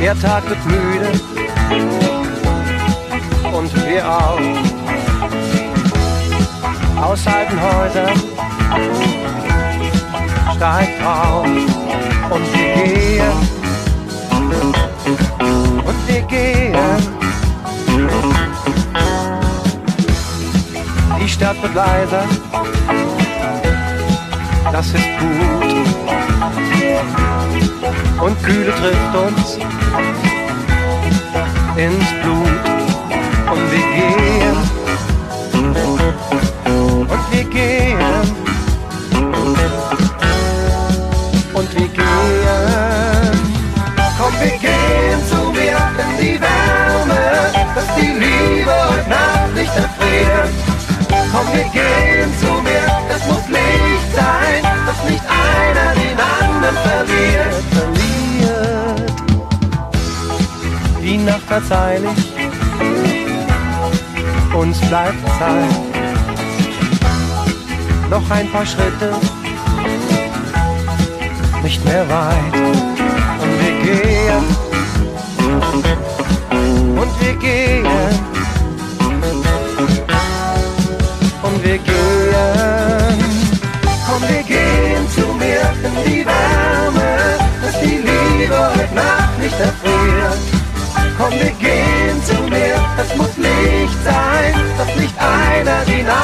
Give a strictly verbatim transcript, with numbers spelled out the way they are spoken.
Der Tag wird müde und wir auch. Aus alten Häusern steigt auf und wir gehen und wir gehen. Die Stadt wird leiser, das ist gut. Und Kühle trifft uns ins Blut. Und wir gehen, und wir gehen, und wir gehen. Komm, wir gehen zu mir in die Wärme, dass die Liebe heute Nacht nicht erfriert. Komm, wir gehen zu mir, es muss Licht sein, dass nicht einer den anderen verliert. Verliert. Die Nacht verzeihlich, uns bleibt Zeit. Noch ein paar Schritte, nicht mehr weit. Und wir gehen, und wir gehen, und wir gehen. Komm, wir gehen zu mir in die Wärme, dass die Liebe heute Nacht nicht erfriert. Komm, wir gehen zu mir, es muss Licht sein, dass nicht einer die Nacht